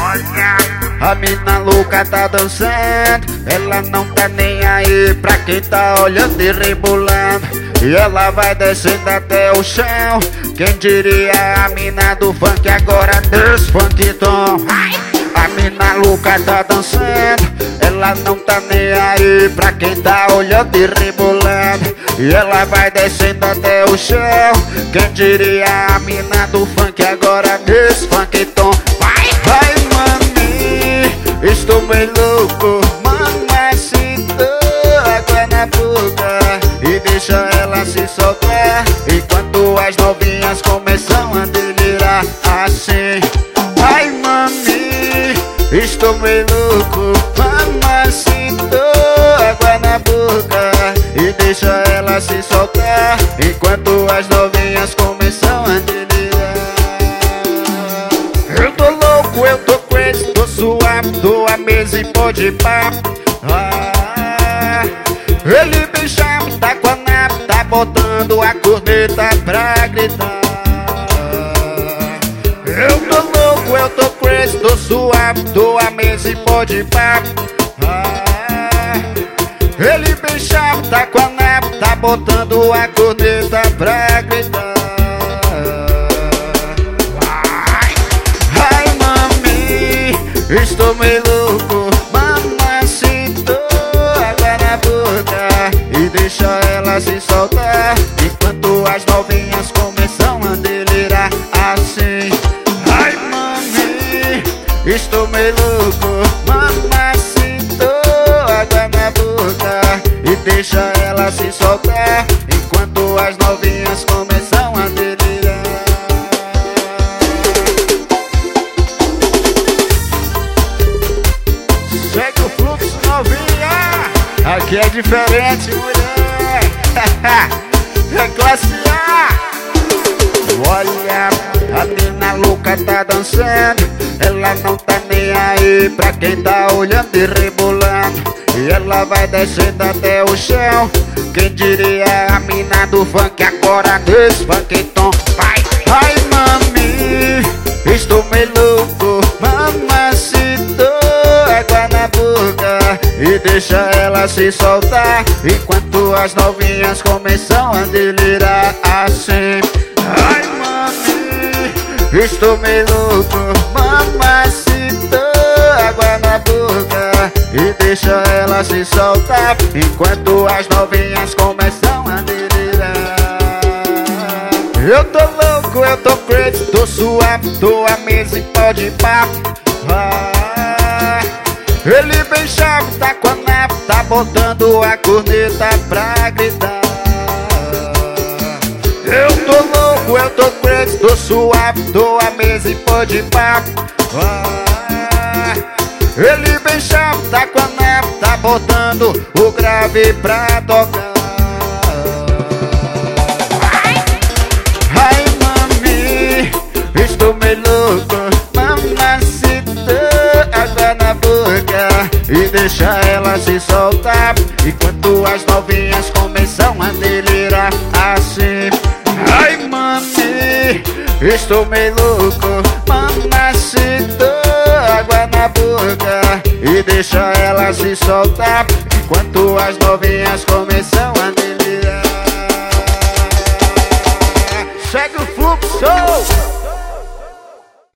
Olha, a mina louca tá dançando, ela não tá nem aí pra quem tá olhando e rebolando. E ela vai descendo até o chão, quem diria a mina do funk agora desse funk tom. A mina louca tá dançando, ela não tá nem aí pra quem tá olhando e rebolando. E ela vai descendo até o chão, quem diria a mina do funk agora desse funk tom. Vai, mami, estou meio louco, mamacita, água na boca e deixa ela se soltar, enquanto as novinhas começam a delirar assim. Ai, mami, estou meio louco, mamacita, água na boca e deixa ela se soltar, enquanto as novinhas começam a delirar. Eu tô louco, eu tô crazy, tô suave, tô a mesa e pode pá. Ele bem chave, tá com a nave, tá botando a corneta pra gritar. Eu tô louco, eu tô crazy, tô suave, tô a mesa e pode pá. Ele bem chave, tá com a nave, tá botando a corneta pra gritar. Ai, mami, estou meio louco, mamacita, água na boca e deixa ela se soltar, enquanto as novinhas começam a delirar assim. Ai, mami, estou meio louco, mamacita, água na boca e deixa ela se soltar, enquanto as novinhas começam a delirar. Segue o fluxo, novinha, aqui é diferente, mulher. É classe A. Olha, a mina louca tá dançando, ela não tá nem aí pra quem tá olhando e rebolando. E ela vai descendo até o chão, quem diria a mina do funk agora nesse funk tom. Vai, ai, mami, estou meio louco, mamacita, água na boca e deixa ela se soltar, enquanto as novinhas começam a delirar assim. Ai, mami, estou meio louco, mamacita, água na boca e deixa ela se soltar, enquanto as novinhas começam a delirar. Eu tô louco, eu tô crazy, tô suave, tô a mesa e pode pá. Ele bem chave, tá com a nave, tá botando a corneta pra gritar. Eu tô louco, eu tô crazy, tô suave, tô a mesa e pode pá. Ele bem chave, tá com a nave, tá botando o grave pra tocar. Ai, mami, estou meio louco, mamacita, água na boca e deixa ela se soltar, enquanto as novinhas começam a delirar assim. Ai, mami, estou meio louco, mamacita, água na boca e deixa ela se soltar, enquanto as novinhas